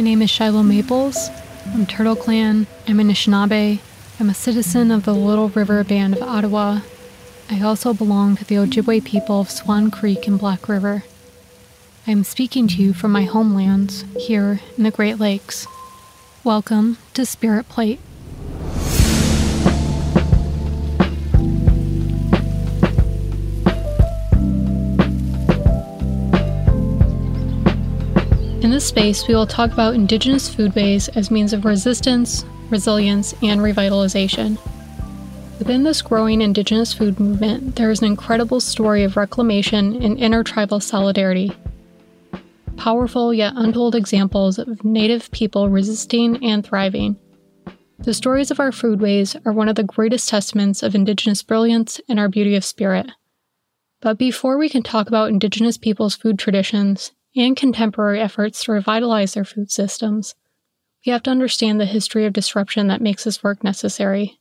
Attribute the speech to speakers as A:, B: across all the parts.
A: My name is Shiloh Maples. I'm Turtle Clan. I'm an Anishinaabe. I'm a citizen of the Little River Band of Ottawa. I also belong to the Ojibwe people of Swan Creek and Black River. I am speaking to you from my homelands here in the Great Lakes. Welcome to Spirit Plate. In this space, we will talk about Indigenous foodways as means of resistance, resilience, and revitalization. Within this growing Indigenous food movement, there is an incredible story of reclamation and intertribal solidarity. Powerful yet untold examples of Native people resisting and thriving. The stories of our foodways are one of the greatest testaments of Indigenous brilliance and our beauty of spirit. But before we can talk about Indigenous people's food traditions and contemporary efforts to revitalize their food systems, we have to understand the history of disruption that makes this work necessary.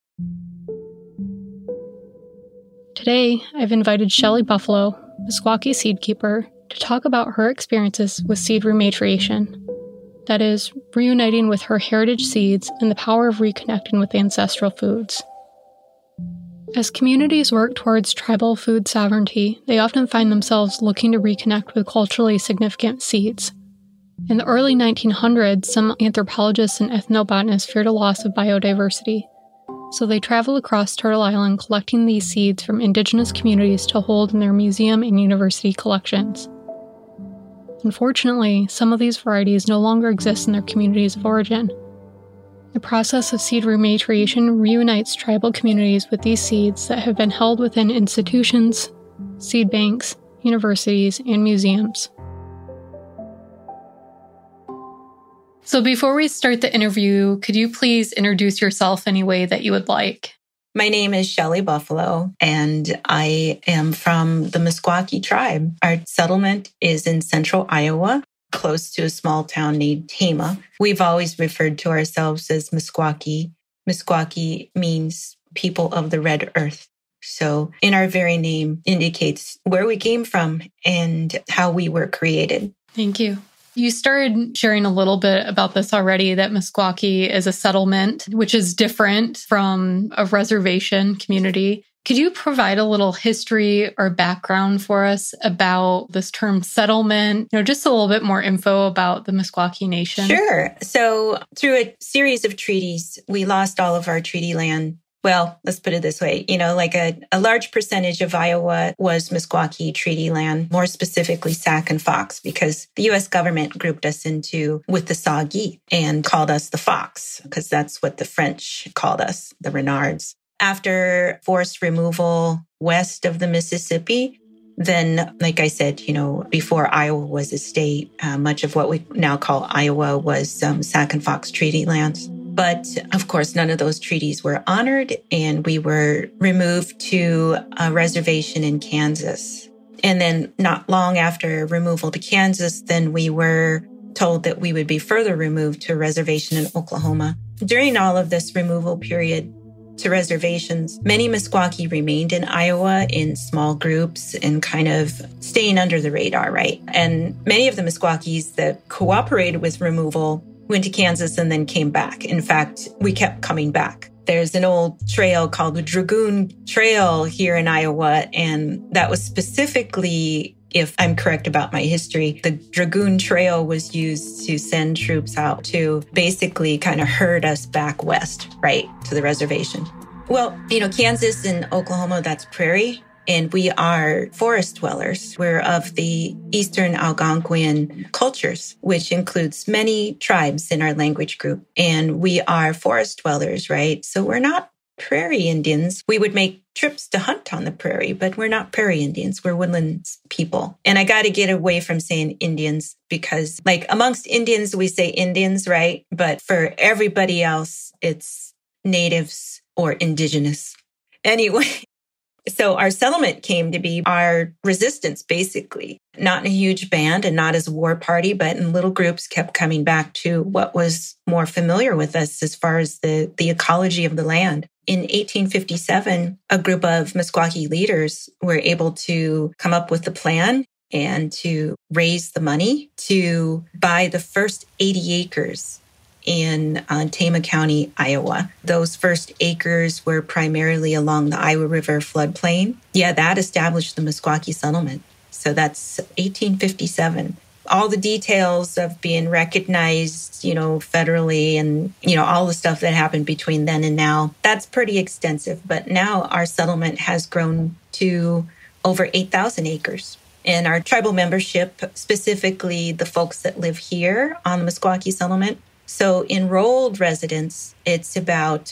A: Today, I've invited Shelley Buffalo, Meskwaki seed keeper, to talk about her experiences with seed rematriation. That is, reuniting with her heritage seeds and the power of reconnecting with ancestral foods. As communities work towards tribal food sovereignty, they often find themselves looking to reconnect with culturally significant seeds. In the early 1900s, some anthropologists and ethnobotanists feared a loss of biodiversity, so they traveled across Turtle Island collecting these seeds from Indigenous communities to hold in their museum and university collections. Unfortunately, some of these varieties no longer exist in their communities of origin. The process of seed rematriation reunites tribal communities with these seeds that have been held within institutions, seed banks, universities, and museums. So before we start the interview, could you please introduce yourself any way that you would like?
B: My name is Shelley Buffalo, and I am from the Meskwaki tribe. Our settlement is in central Iowa, close to a small town named Tama. We've always referred to ourselves as Meskwaki. Meskwaki means people of the red earth. So in our very name indicates where we came from and how we were created.
A: Thank you. You started sharing a little bit about this already, that Meskwaki is a settlement, which is different from a reservation community. Could you provide a little history or background for us about this term settlement? Just a little bit more info about the Meskwaki Nation.
B: Sure. So through a series of treaties, we lost all of our treaty land. Well, let's put it this way. A large percentage of Iowa was Meskwaki treaty land, more specifically Sac and Fox, because the U.S. government grouped us with the Saugee and called us the Fox, because that's what the French called us, the Renards. After forced removal west of the Mississippi, then, like I said, before Iowa was a state, much of what we now call Iowa was Sac and Fox treaty lands. But of course, none of those treaties were honored, and we were removed to a reservation in Kansas. And then not long after removal to Kansas, then we were told that we would be further removed to a reservation in Oklahoma. During all of this removal period to reservations, many Meskwaki remained in Iowa in small groups and kind of staying under the radar, right? And many of the Meskwakis that cooperated with removal went to Kansas and then came back. In fact, we kept coming back. There's an old trail called the Dragoon Trail here in Iowa, and that was specifically, if I'm correct about my history, the Dragoon Trail was used to send troops out to basically kind of herd us back west, right, to the reservation. Well, Kansas and Oklahoma, that's prairie. And we are forest dwellers. We're of the Eastern Algonquian cultures, which includes many tribes in our language group. And we are forest dwellers, right? So we're not prairie Indians. We would make trips to hunt on the prairie, but we're not prairie Indians. We're woodlands people. And I got to get away from saying Indians because, amongst Indians, we say Indians, right? But for everybody else, it's natives or indigenous. Anyway. So our settlement came to be our resistance, basically. Not in a huge band and not as a war party, but in little groups kept coming back to what was more familiar with us as far as the ecology of the land. In 1857, a group of Meskwaki leaders were able to come up with a plan and to raise the money to buy the first 80 acres in Tama County, Iowa. Those first acres were primarily along the Iowa River floodplain. Yeah, that established the Meskwaki settlement. So that's 1857. All the details of being recognized, federally and, all the stuff that happened between then and now, that's pretty extensive. But now our settlement has grown to over 8,000 acres. And our tribal membership, specifically the folks that live here on the Meskwaki settlement, so enrolled residents, it's about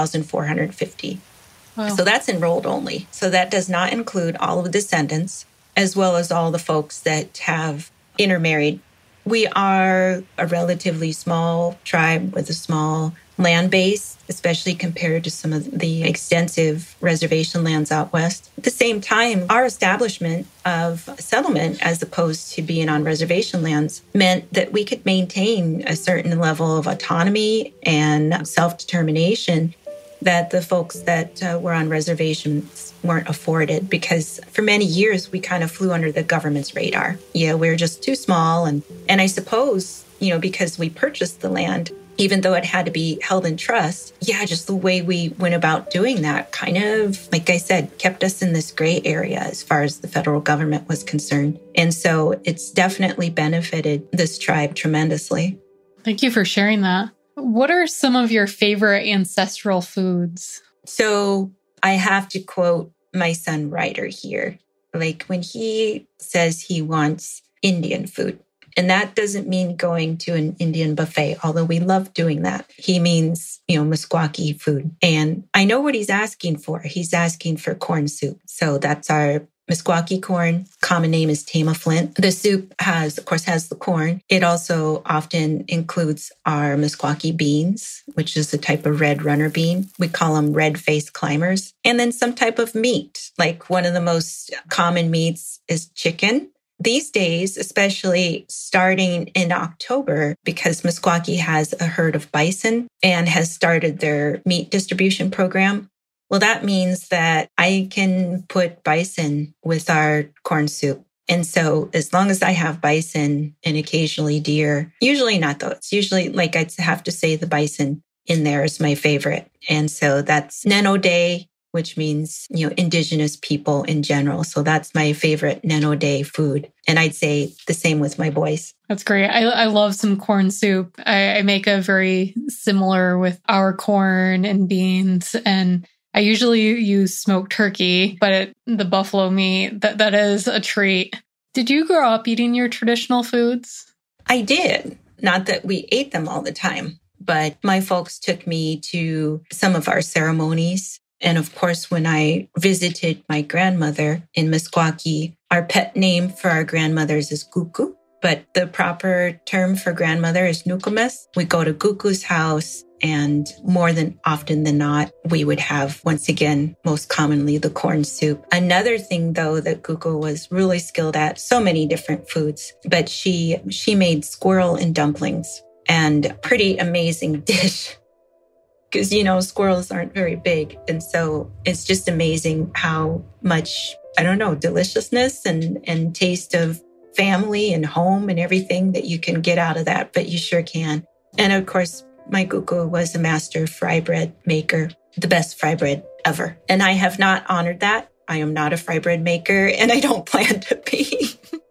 B: 1,450. Wow. So that's enrolled only. So that does not include all of the descendants, as well as all the folks that have intermarried. We are a relatively small tribe with a small land base, especially compared to some of the extensive reservation lands out west. At the same time, our establishment of settlement, as opposed to being on reservation lands, meant that we could maintain a certain level of autonomy and self-determination that the folks that were on reservations weren't afforded, because for many years we kind of flew under the government's radar. We were just too small. And I suppose, because we purchased the land, even though it had to be held in trust, just the way we went about doing that kind of, like I said, kept us in this gray area as far as the federal government was concerned. And so it's definitely benefited this tribe tremendously.
A: Thank you for sharing that. What are some of your favorite ancestral foods?
B: So I have to quote my son Ryder here. Like when he says he wants Indian food, and that doesn't mean going to an Indian buffet, although we love doing that. He means, Meskwaki food. And I know what he's asking for. He's asking for corn soup. So that's our Meskwaki corn. Common name is Tama Flint. The soup has the corn. It also often includes our Meskwaki beans, which is a type of red runner bean. We call them red-faced climbers. And then some type of meat. Like one of the most common meats is chicken. These days, especially starting in October, because Meskwaki has a herd of bison and has started their meat distribution program, well, that means that I can put bison with our corn soup. And so as long as I have bison and occasionally deer, usually not though, it's usually like I'd have to say the bison in there is my favorite. And so that's Neno Day, which means, indigenous people in general. So that's my favorite Neno Day food. And I'd say the same with my boys.
A: That's great. I love some corn soup. I make a very similar with our corn and beans, and I usually use smoked turkey, but the buffalo meat, that is a treat. Did you grow up eating your traditional foods?
B: I did. Not that we ate them all the time, but my folks took me to some of our ceremonies. And of course, when I visited my grandmother in Meskwaki, our pet name for our grandmothers is Guku, but the proper term for grandmother is Nukumes. We go to Guku's house, and more than often than not, we would have, once again, most commonly, the corn soup. Another thing, though, that Guku was really skilled at, so many different foods, but she made squirrel and dumplings, and pretty amazing dish. Because, squirrels aren't very big. And so it's just amazing how much, deliciousness and taste of family and home and everything that you can get out of that, but you sure can. And of course, my Guku was a master fry bread maker, the best fry bread ever. And I have not honored that. I am not a fry bread maker, and I don't plan to be.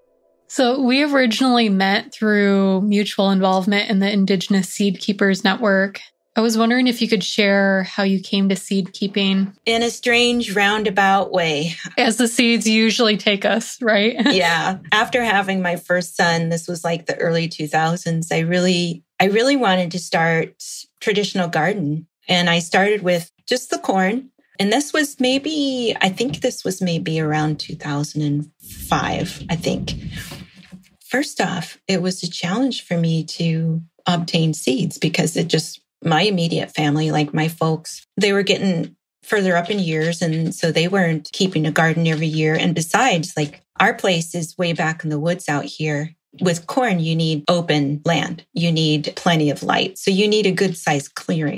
A: So we originally met through mutual involvement in the Indigenous Seed Keepers Network. I was wondering if you could share how you came to seed keeping.
B: In a strange roundabout way.
A: As the seeds usually take us, right?
B: Yeah. After having my first son, this was like the early 2000s, I really wanted to start traditional garden. And I started with just the corn. And this was maybe around 2005, I think. First off, it was a challenge for me to obtain seeds because my immediate family, like my folks, they were getting further up in years. And so they weren't keeping a garden every year. And besides, like our place is way back in the woods out here. With corn, you need open land. You need plenty of light. So you need a good sized clearing.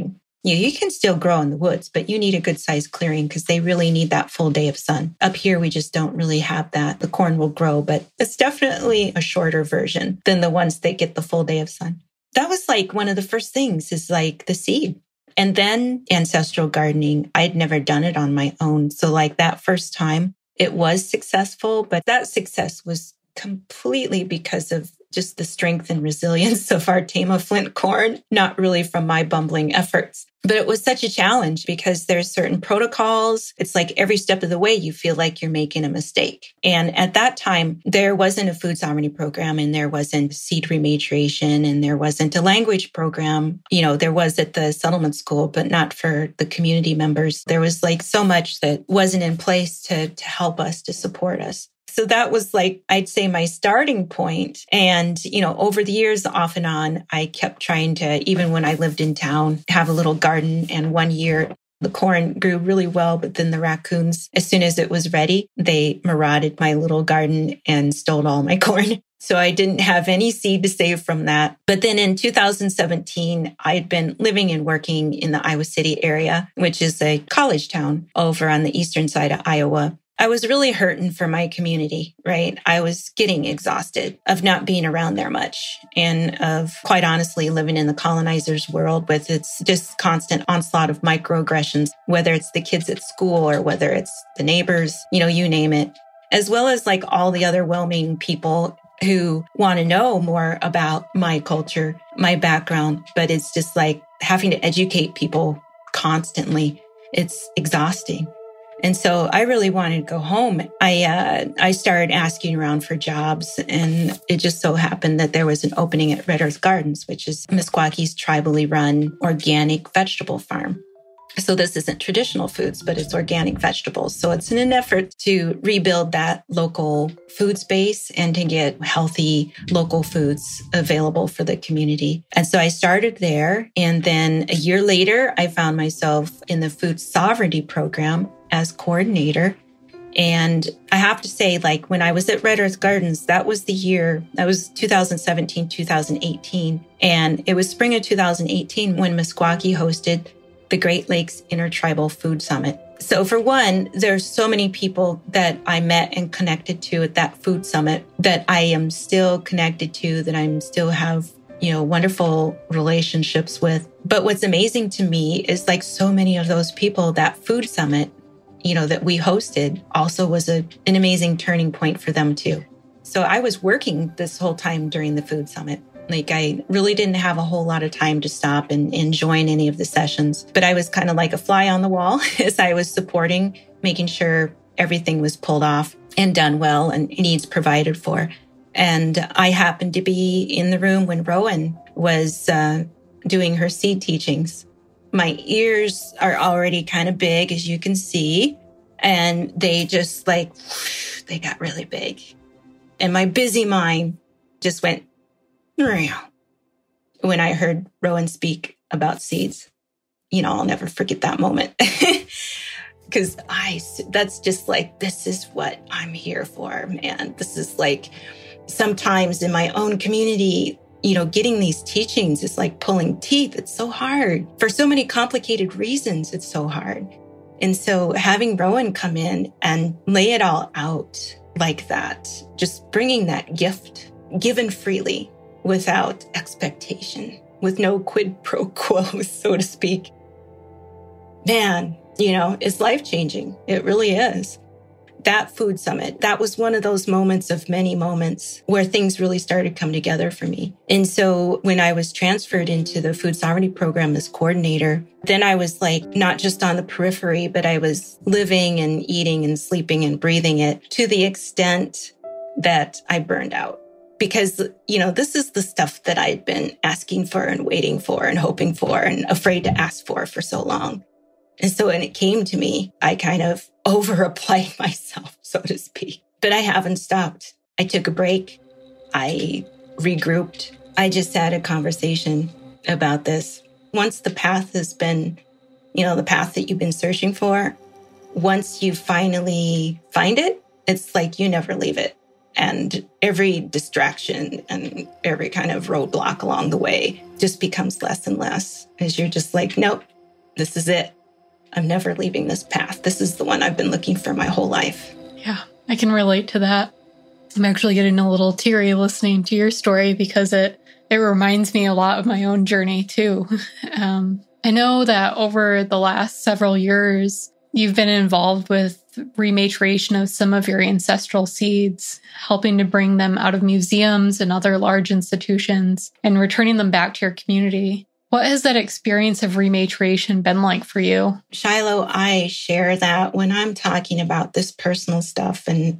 B: You can still grow in the woods, but you need a good sized clearing because they really need that full day of sun. Up here, we just don't really have that. The corn will grow, but it's definitely a shorter version than the ones that get the full day of sun. That was like one of the first things is like the seed. And then ancestral gardening, I'd never done it on my own. So like that first time, it was successful, but that success was completely because of just the strength and resilience of our Tama Flint corn, not really from my bumbling efforts. But it was such a challenge because there's certain protocols. It's like every step of the way, you feel like you're making a mistake. And at that time, there wasn't a food sovereignty program and there wasn't seed rematriation and there wasn't a language program. There was at the settlement school, but not for the community members. There was like so much that wasn't in place to help us, to support us. So that was like, I'd say my starting point. And, over the years, off and on, I kept trying to, even when I lived in town, have a little garden. And one year, the corn grew really well, but then the raccoons, as soon as it was ready, they marauded my little garden and stole all my corn. So I didn't have any seed to save from that. But then in 2017, I had been living and working in the Iowa City area, which is a college town over on the eastern side of Iowa. I was really hurting for my community, right? I was getting exhausted of not being around there much and of, quite honestly, living in the colonizers' world with its just constant onslaught of microaggressions, whether it's the kids at school or whether it's the neighbors, you name it, as well as like all the other well-meaning people who want to know more about my culture, my background, but it's just like having to educate people constantly. It's exhausting. And so I really wanted to go home. I started asking around for jobs, and it just so happened that there was an opening at Red Earth Gardens, which is Meskwakie's tribally run organic vegetable farm. So this isn't traditional foods, but it's organic vegetables. So it's in an effort to rebuild that local food space and to get healthy local foods available for the community. And so I started there. And then a year later, I found myself in the food sovereignty program as coordinator. And I have to say, like when I was at Red Earth Gardens, that was 2017, 2018. And it was spring of 2018 when Meskwaki hosted the Great Lakes Intertribal Food Summit. So for one, there's so many people that I met and connected to at that food summit that I am still connected to, that I'm still have, wonderful relationships with. But what's amazing to me is like so many of those people, that food summit, that we hosted also was an amazing turning point for them too. So I was working this whole time during the food summit. Like I really didn't have a whole lot of time to stop and join any of the sessions, but I was kind of like a fly on the wall as I was supporting, making sure everything was pulled off and done well and needs provided for. And I happened to be in the room when Rowan was doing her seed teachings. My ears are already kind of big, as you can see, and they just they got really big. And my busy mind just went, when I heard Rowan speak about seeds. I'll never forget that moment because that's just like, this is what I'm here for, man. This is like sometimes in my own community, getting these teachings is like pulling teeth. It's so hard for so many complicated reasons. It's so hard. And so having Rowan come in and lay it all out like that, just bringing that gift given freely, without expectation, with no quid pro quo, so to speak. Man, it's life-changing. It really is. That food summit, that was one of those moments of many moments where things really started to come together for me. And so when I was transferred into the food sovereignty program as coordinator, then I was like not just on the periphery, but I was living and eating and sleeping and breathing it to the extent that I burned out. Because, this is the stuff that I'd been asking for and waiting for and hoping for and afraid to ask for so long. And so when it came to me, I kind of over-applied myself, so to speak. But I haven't stopped. I took a break. I regrouped. I just had a conversation about this. Once the path has been, the path that you've been searching for, once you finally find it, it's like you never leave it. And every distraction and every kind of roadblock along the way just becomes less and less as you're just like, nope, this is it. I'm never leaving this path. This is the one I've been looking for my whole life.
A: Yeah, I can relate to that. I'm actually getting a little teary listening to your story because it reminds me a lot of my own journey too. I know that over the last several years, you've been involved with rematriation of some of your ancestral seeds, helping to bring them out of museums and other large institutions and returning them back to your community. What has that experience of rematriation been like for you?
B: Shiloh, I share that when I'm talking about this personal stuff and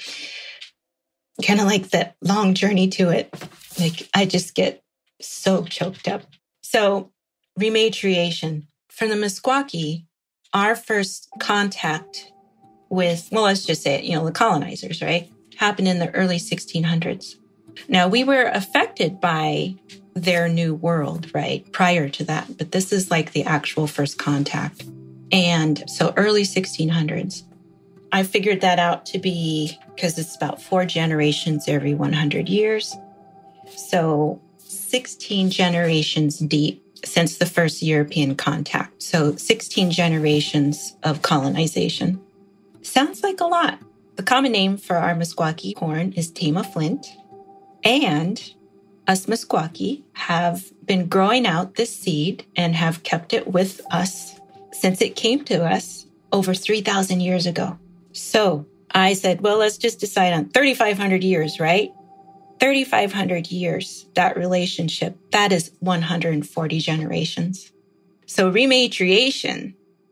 B: kind of like that long journey to it. Like, I just get so choked up. So rematriation. For the Meskwaki, our first contact with, well, let's just say it, the colonizers, right, happened in the early 1600s. Now, we were affected by their new world, right, prior to that. But this is like the actual first contact. And so early 1600s, I figured that out to be, because it's about 4 generations every 100 years. So 16 generations deep since the first European contact. So 16 generations of colonization. Sounds like a lot. The common name for our Meskwaki corn is Tama Flint. And us Meskwaki have been growing out this seed and have kept it with us since it came to us over 3,000 years ago. So I said, well, let's just decide on 3,500 years, right? 3,500 years, that relationship, that is 140 generations. So rematriation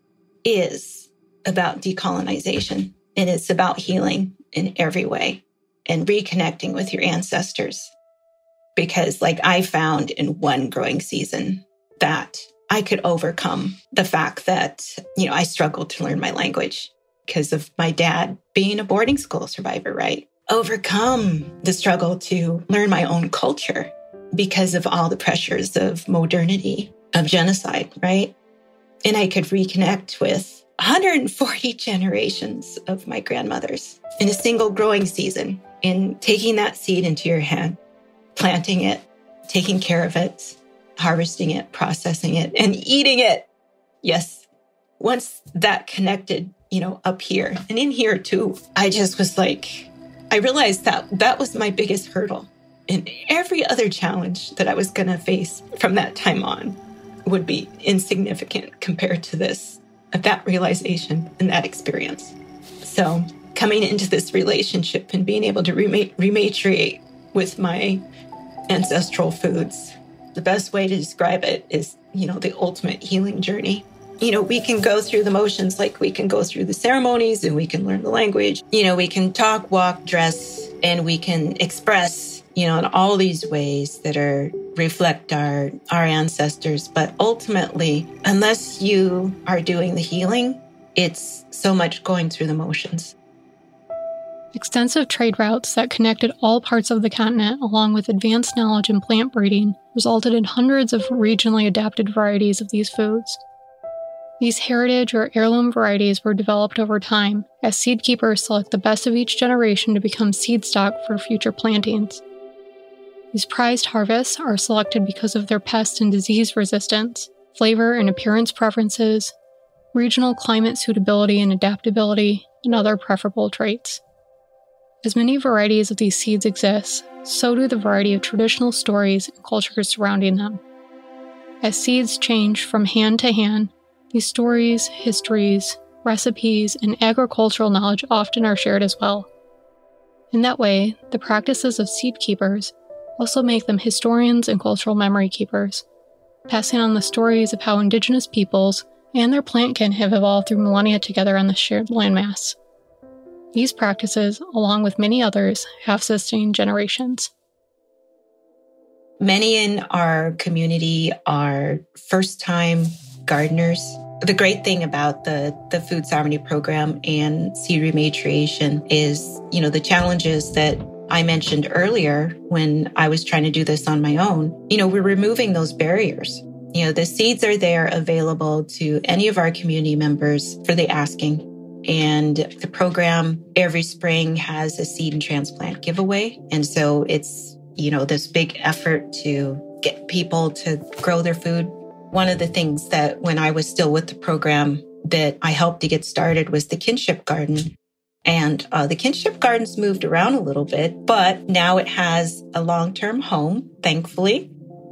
B: is about decolonization, and it's about healing in every way and reconnecting with your ancestors. Because like I found in one growing season that I could overcome the fact that, I struggled to learn my language because of my dad being a boarding school survivor, right? Overcome the struggle to learn my own culture because of all the pressures of modernity, of genocide, right? And I could reconnect with 140 generations of my grandmothers in a single growing season, in taking that seed into your hand, planting it, taking care of it, harvesting it, processing it, and eating it. Yes. Once that connected, up here and in here too, I just was like, I realized that was my biggest hurdle. And every other challenge that I was going to face from that time on would be insignificant compared to that realization and that experience. So coming into this relationship and being able to rematriate with my ancestral foods, the best way to describe it is, the ultimate healing journey. We can go through the motions, like we can go through the ceremonies and we can learn the language. We can talk, walk, dress, and we can express, in all these ways that reflect our ancestors. But ultimately, unless you are doing the healing, it's so much going through the motions.
A: Extensive trade routes that connected all parts of the continent, along with advanced knowledge in plant breeding, resulted in hundreds of regionally adapted varieties of these foods. These heritage or heirloom varieties were developed over time, as seed keepers select the best of each generation to become seed stock for future plantings. These prized harvests are selected because of their pest and disease resistance, flavor and appearance preferences, regional climate suitability and adaptability, and other preferable traits. As many varieties of these seeds exist, so do the variety of traditional stories and cultures surrounding them. As seeds change from hand to hand, these stories, histories, recipes, and agricultural knowledge often are shared as well. In that way, the practices of seed keepers also make them historians and cultural memory keepers, passing on the stories of how indigenous peoples and their plant kin have evolved through millennia together on the shared landmass. These practices, along with many others, have sustained generations.
B: Many in our community are first-time gardeners. The great thing about the Food Sovereignty Program and seed rematriation is, the challenges that I mentioned earlier when I was trying to do this on my own. We're removing those barriers. The seeds are there available to any of our community members for the asking. And the program every spring has a seed and transplant giveaway. And so it's, this big effort to get people to grow their food One of the things that when I was still with the program that I helped to get started was the kinship garden. And the kinship garden's moved around a little bit, but now it has a long-term home, thankfully.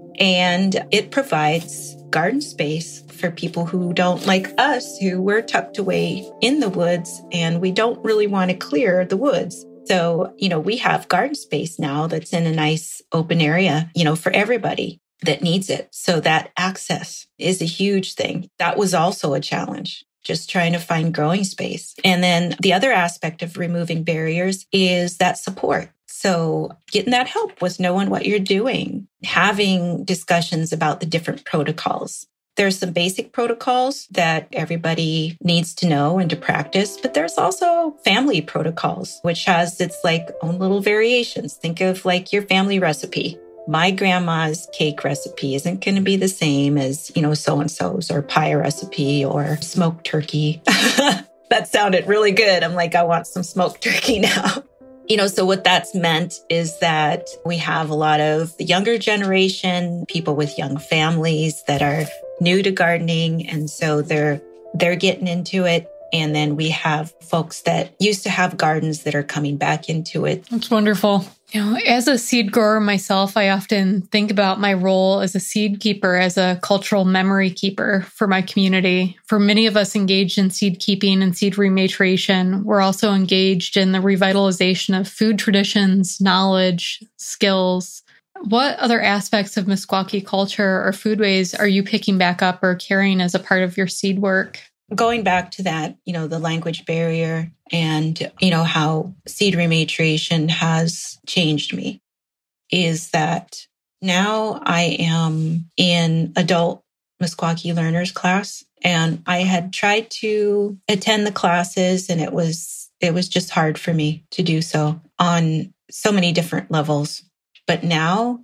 B: And it provides garden space for people who don't like us, who we're tucked away in the woods and we don't really want to clear the woods. So, we have garden space now that's in a nice open area, for everybody that needs it. So that access is a huge thing. That was also a challenge, just trying to find growing space. And then the other aspect of removing barriers is that support. So getting that help with knowing what you're doing, having discussions about the different protocols. There's some basic protocols that everybody needs to know and to practice, but there's also family protocols, which has its own little variations. Think of your family recipe. My grandma's cake recipe isn't going to be the same as, so-and-so's or pie recipe or smoked turkey. That sounded really good. I'm I want some smoked turkey now. So what that's meant is that we have a lot of the younger generation, people with young families that are new to gardening. And so they're getting into it. And then we have folks that used to have gardens that are coming back into it.
A: That's wonderful. As a seed grower myself, I often think about my role as a seed keeper, as a cultural memory keeper for my community. For many of us engaged in seed keeping and seed rematriation, we're also engaged in the revitalization of food traditions, knowledge, skills. What other aspects of Meskwaki culture or foodways are you picking back up or carrying as a part of your seed work?
B: Going back to that, the language barrier and, how seed rematriation has changed me is that now I am in adult Meskwaki learners class, and I had tried to attend the classes, and it was just hard for me to do so on so many different levels. But now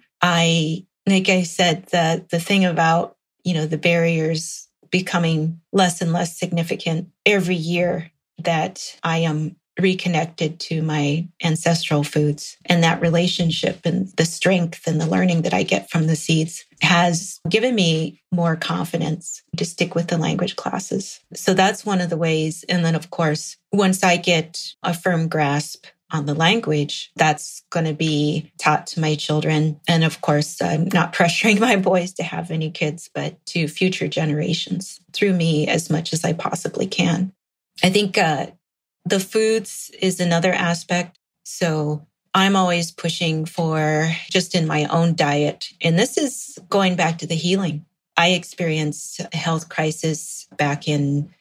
B: like I said, the thing about, the barriers becoming less and less significant every year that I am reconnected to my ancestral foods, and that relationship and the strength and the learning that I get from the seeds has given me more confidence to stick with the language classes. So that's one of the ways. And then, of course, once I get a firm grasp on the language, that's going to be taught to my children. And of course, I'm not pressuring my boys to have any kids, but to future generations through me as much as I possibly can. I think the foods is another aspect. So I'm always pushing for just in my own diet. And this is going back to the healing. I experienced a health crisis back in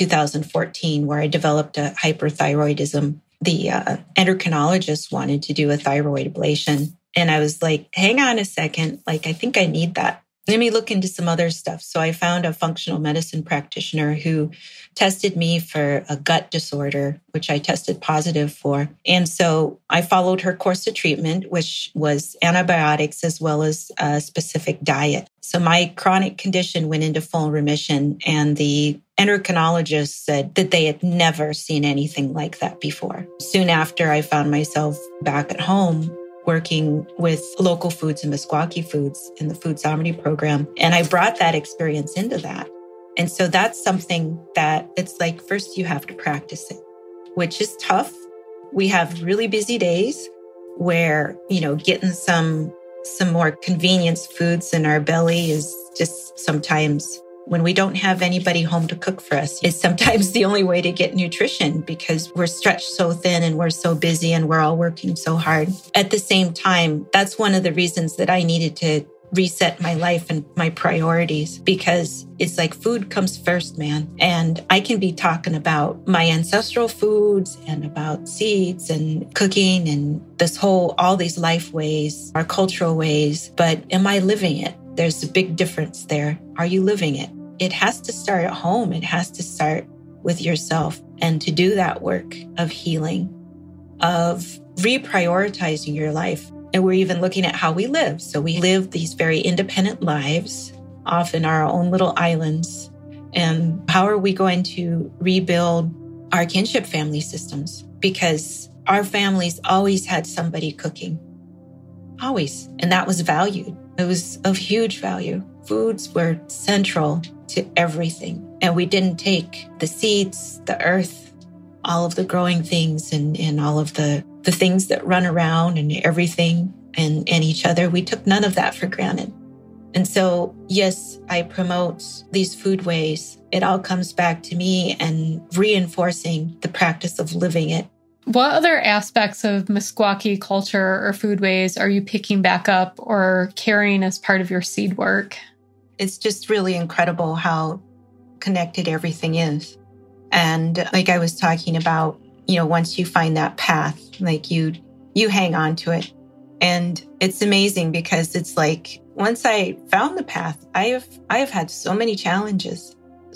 B: 2014 where I developed a hyperthyroidism. The endocrinologist wanted to do a thyroid ablation. And I was like, hang on a second. I think I need that. Let me look into some other stuff. So I found a functional medicine practitioner who tested me for a gut disorder, which I tested positive for. And so I followed her course of treatment, which was antibiotics as well as a specific diet. So my chronic condition went into full remission, and the endocrinologist said that they had never seen anything like that before. Soon after, I found myself back at home working with local foods and Meskwaki foods in the Food Sovereignty program. And I brought that experience into that. And so that's something that it's first you have to practice it, which is tough. We have really busy days where, getting some more convenience foods in our belly is just sometimes, when we don't have anybody home to cook for us, is sometimes the only way to get nutrition because we're stretched so thin and we're so busy and we're all working so hard. At the same time, that's one of the reasons that I needed to reset my life and my priorities, because it's food comes first, man. And I can be talking about my ancestral foods and about seeds and cooking and all these life ways, our cultural ways, but am I living it? There's a big difference there. Are you living it? It has to start at home. It has to start with yourself. And to do that work of healing, of reprioritizing your life. And we're even looking at how we live. So we live these very independent lives, often our own little islands. And how are we going to rebuild our kinship family systems? Because our families always had somebody cooking. Always. And that was valued. It was of huge value. Foods were central to everything. And we didn't take the seeds, the earth, all of the growing things and all of the things that run around and everything and each other. We took none of that for granted. And so, yes, I promote these foodways. It all comes back to me and reinforcing the practice of living it.
A: What other aspects of Meskwaki culture or foodways are you picking back up or carrying as part of your seed work?
B: It's just really incredible how connected everything is. And like I was talking about, once you find that path, like you hang on to it. And it's amazing because it's like, once I found the path, I have had so many challenges.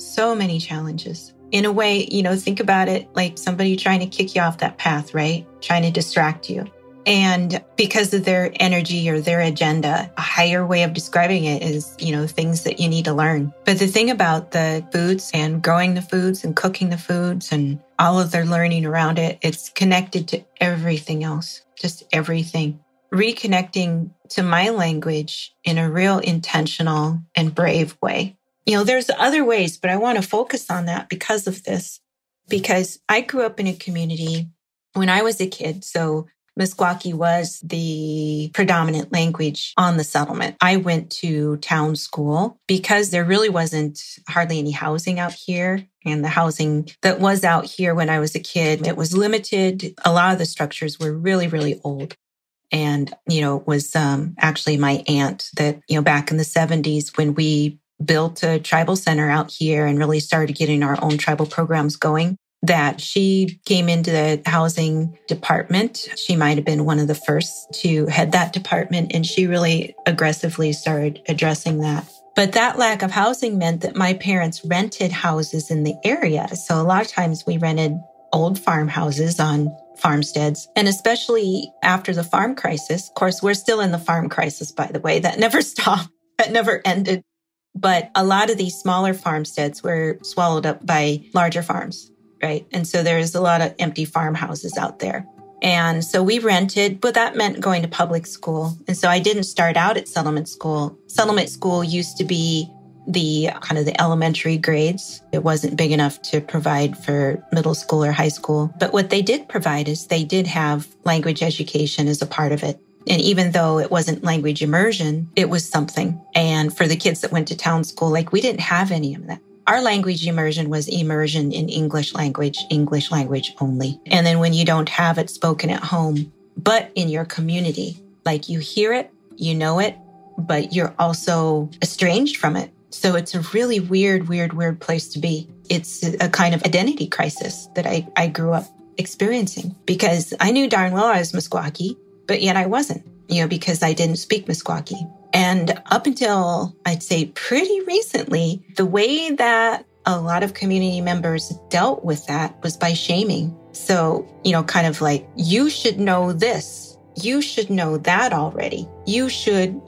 B: In a way, think about it like somebody trying to kick you off that path, right? Trying to distract you. And because of their energy or their agenda, a higher way of describing it is, things that you need to learn. But the thing about the foods and growing the foods and cooking the foods and all of their learning around it, it's connected to everything else, just everything. Reconnecting to my language in a real intentional and brave way. There's other ways, but I want to focus on that because of this. Because I grew up in a community when I was a kid, so Meskwaki was the predominant language on the settlement. I went to town school because there really wasn't hardly any housing out here. And the housing that was out here when I was a kid, it was limited. A lot of the structures were really, really old. And, it was actually my aunt that, back in the 70s when we built a tribal center out here and really started getting our own tribal programs going, that she came into the housing department. She might have been one of the first to head that department, and she really aggressively started addressing that. But that lack of housing meant that my parents rented houses in the area. So a lot of times we rented old farmhouses on farmsteads. And especially after the farm crisis, of course, we're still in the farm crisis, by the way, that never stopped, that never ended. But a lot of these smaller farmsteads were swallowed up by larger farms, right? And so there's a lot of empty farmhouses out there. And so we rented, but that meant going to public school. And so I didn't start out at settlement school. Settlement school used to be the kind of the elementary grades. It wasn't big enough to provide for middle school or high school. But what they did provide is they did have language education as a part of it. And even though it wasn't language immersion, it was something. And for the kids that went to town school, we didn't have any of that. Our language immersion was immersion in English language only. And then when you don't have it spoken at home, but in your community, you hear it, you know it, but you're also estranged from it. So it's a really weird place to be. It's a kind of identity crisis that I grew up experiencing because I knew darn well I was Meskwaki, but yet I wasn't, because I didn't speak Meskwaki. And up until I'd say pretty recently, the way that a lot of community members dealt with that was by shaming. So, kind of like, you should know this. You should know that already. You should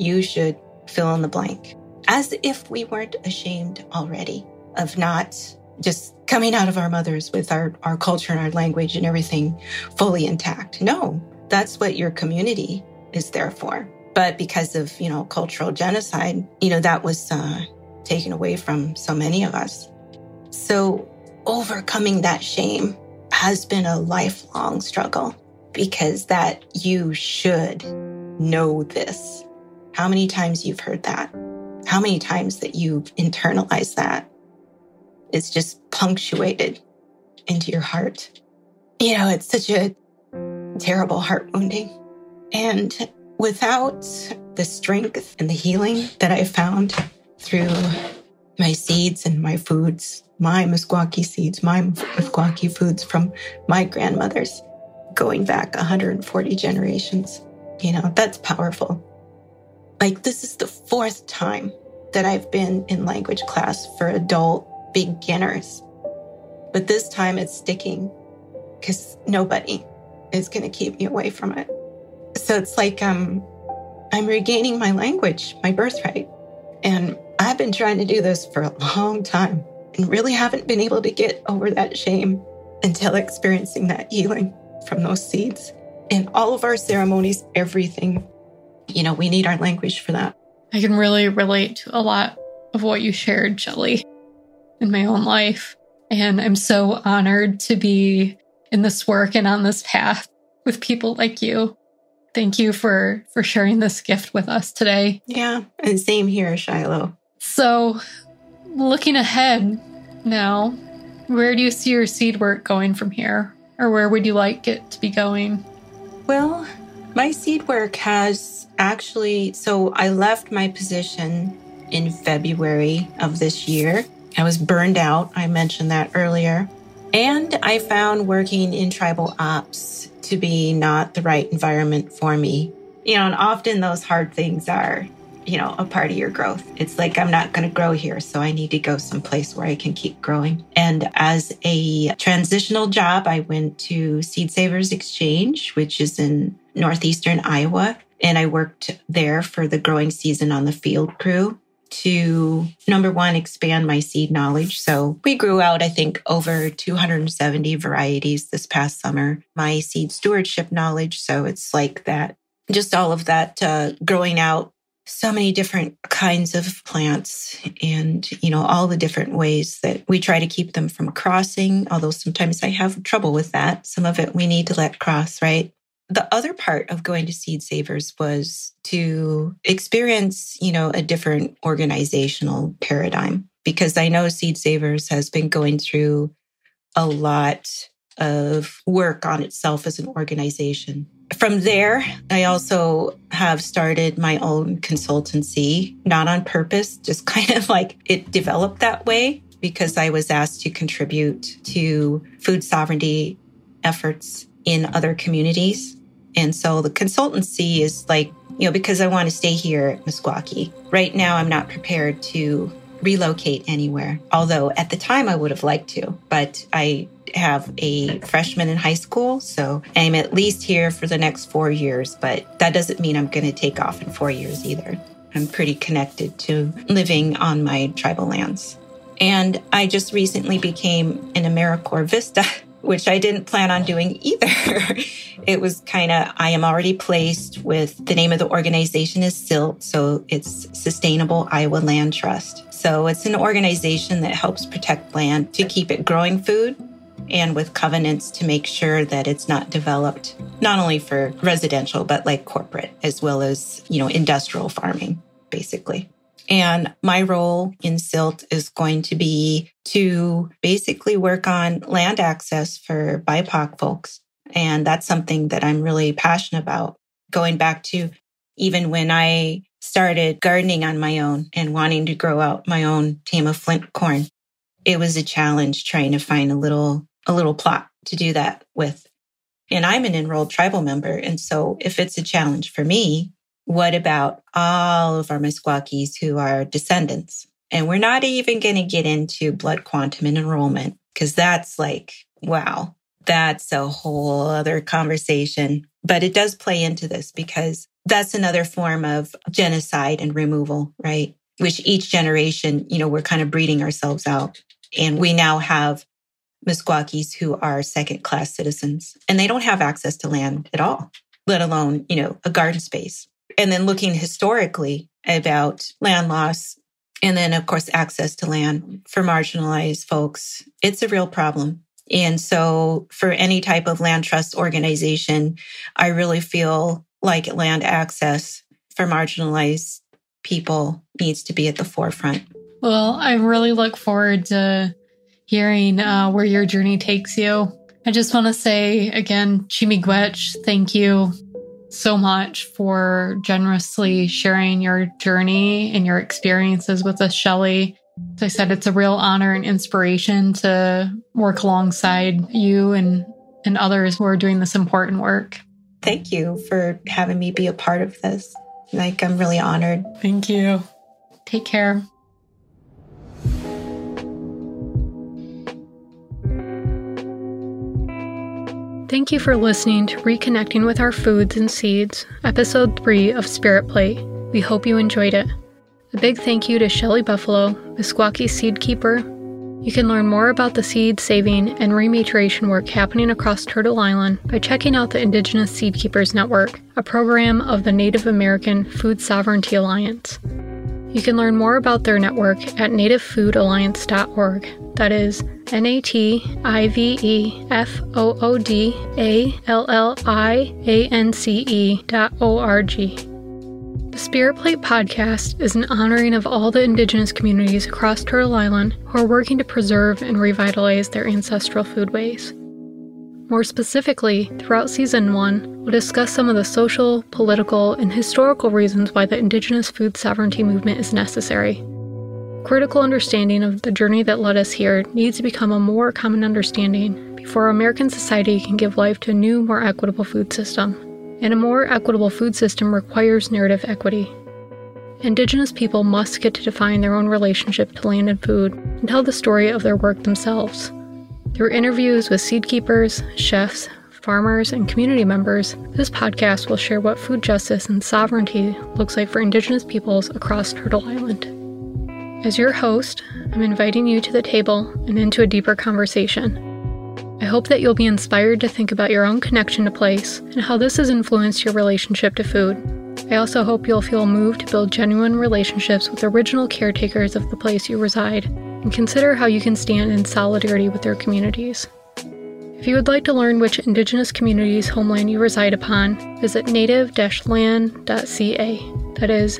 B: fill in the blank. As if we weren't ashamed already of not just coming out of our mothers with our culture and our language and everything fully intact. No, that's what your community is there for. But because of, cultural genocide, that was taken away from so many of us. So overcoming that shame has been a lifelong struggle because that you should know this. How many times you've heard that? How many times that you've internalized that? It's just punctuated into your heart. It's such a terrible heart wounding. And without the strength and the healing that I found through my seeds and my foods, my Meskwaki seeds, my Meskwaki foods from my grandmothers, going back 140 generations, that's powerful. This is the fourth time that I've been in language class for adult beginners. But this time it's sticking because nobody is going to keep me away from it. So it's like I'm regaining my language, my birthright. And I've been trying to do this for a long time and really haven't been able to get over that shame until experiencing that healing from those seeds. In all of our ceremonies, everything, we need our language for that.
A: I can really relate to a lot of what you shared, Shelley, in my own life. And I'm so honored to be in this work and on this path with people like you. Thank you for sharing this gift with us today.
B: Yeah, and same here, Shiloh.
A: So, looking ahead now, where do you see your seed work going from here? Or where would you like it to be going?
B: Well, my seed work has actually, so I left my position in February of this year. I was burned out. I mentioned that earlier. And I found working in tribal ops to be not the right environment for me. And often those hard things are, a part of your growth. It's like, I'm not going to grow here, so I need to go someplace where I can keep growing. And as a transitional job, I went to Seed Savers Exchange, which is in northeastern Iowa. And I worked there for the growing season on the field crew to, number one, expand my seed knowledge. So we grew out, I think, over 270 varieties this past summer. My seed stewardship knowledge. So it's like that, just all of that, growing out so many different kinds of plants and, all the different ways that we try to keep them from crossing. Although sometimes I have trouble with that. Some of it we need to let cross, right? The other part of going to Seed Savers was to experience, a different organizational paradigm, because I know Seed Savers has been going through a lot of work on itself as an organization. From there, I also have started my own consultancy, not on purpose, just kind of like it developed that way because I was asked to contribute to food sovereignty efforts in other communities. And so the consultancy is like, because I want to stay here at Meskwaki. Right now, I'm not prepared to relocate anywhere, although at the time I would have liked to. But I have a freshman in high school, so I'm at least here for the next 4 years. But that doesn't mean I'm going to take off in 4 years either. I'm pretty connected to living on my tribal lands. And I just recently became an AmeriCorps Vista, which I didn't plan on doing either. It was I am already placed with, the name of the organization is SILT, so it's Sustainable Iowa Land Trust. So it's an organization that helps protect land to keep it growing food and with covenants to make sure that it's not developed, not only for residential, but like corporate, as well as, industrial farming, basically. And my role in SILT is going to be to basically work on land access for BIPOC folks. And that's something that I'm really passionate about. Going back to even when I started gardening on my own and wanting to grow out my own Tama Flint corn, it was a challenge trying to find a little plot to do that with. And I'm an enrolled tribal member. And so if it's a challenge for me, what about all of our Meskwakis who are descendants? And we're not even going to get into blood quantum and enrollment, because that's like, wow, that's a whole other conversation. But it does play into this because that's another form of genocide and removal, right? Which each generation, we're kind of breeding ourselves out. And we now have Meskwakis who are second-class citizens, and they don't have access to land at all, let alone, a garden space. And then looking historically about land loss, and then, of course, access to land for marginalized folks, it's a real problem. And so for any type of land trust organization, I really feel like land access for marginalized people needs to be at the forefront.
A: Well, I really look forward to hearing where your journey takes you. I just want to say again, Chi-miigwech, thank you so much for generously sharing your journey and your experiences with us, Shelley. As I said, it's a real honor and inspiration to work alongside you and others who are doing this important work.
B: Thank you for having me be a part of this. I'm really honored.
A: Thank you. Take care. Thank you for listening to Reconnecting with Our Foods and Seeds, Episode 3 of Spirit Plate. We hope you enjoyed it. A big thank you to Shelley Buffalo, Meskwaki Seed Keeper, You can learn more about the seed saving and rematriation work happening across Turtle Island by checking out the Indigenous Seed Keepers Network, a program of the Native American Food Sovereignty Alliance. You can learn more about their network at nativefoodalliance.org. That is nativefoodalliance.org. The Spirit Plate podcast is an honoring of all the Indigenous communities across Turtle Island who are working to preserve and revitalize their ancestral foodways. More specifically, throughout Season 1, we'll discuss some of the social, political, and historical reasons why the Indigenous food sovereignty movement is necessary. Critical understanding of the journey that led us here needs to become a more common understanding before American society can give life to a new, more equitable food system. And a more equitable food system requires narrative equity. Indigenous people must get to define their own relationship to land and food and tell the story of their work themselves. Through interviews with seed keepers, chefs, farmers, and community members, this podcast will share what food justice and sovereignty looks like for Indigenous peoples across Turtle Island. As your host, I'm inviting you to the table and into a deeper conversation. I hope that you'll be inspired to think about your own connection to place and how this has influenced your relationship to food. I also hope you'll feel moved to build genuine relationships with original caretakers of the place you reside and consider how you can stand in solidarity with their communities. If you would like to learn which Indigenous community's homeland you reside upon, visit native-land.ca. That is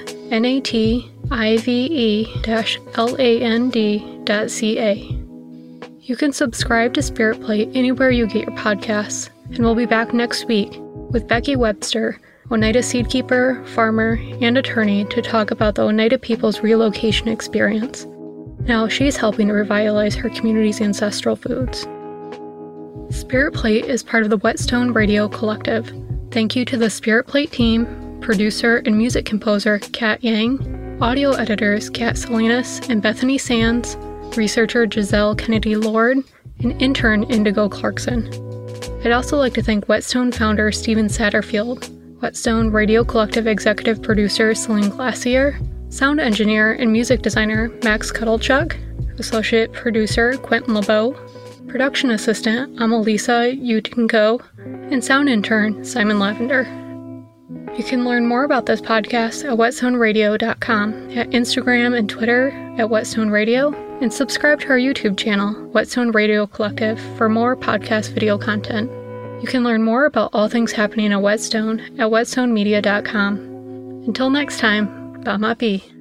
A: native-land.ca. You can subscribe to Spirit Plate anywhere you get your podcasts, and we'll be back next week with Becky Webster, Oneida seedkeeper, farmer, and attorney, to talk about the Oneida people's relocation experience. Now she's helping to revitalize her community's ancestral foods. Spirit Plate is part of the Whetstone Radio Collective. Thank you to the Spirit Plate team, producer and music composer Kat Yang, audio editors Kat Salinas and Bethany Sands, researcher Giselle Kennedy-Lord, and intern Indigo Clarkson. I'd also like to thank Whetstone founder Stephen Satterfield, Whetstone Radio Collective executive producer Celine Glacier, sound engineer and music designer Max Cuddlechuck, associate producer Quentin LeBeau, production assistant Amelisa Utinko, and sound intern Simon Lavender. You can learn more about this podcast at whetstoneradio.com, at Instagram and Twitter at Whetstone Radio, and subscribe to our YouTube channel, Whetstone Radio Collective, for more podcast video content. You can learn more about all things happening at Whetstone at whetstonemedia.com. Until next time, Bamapi.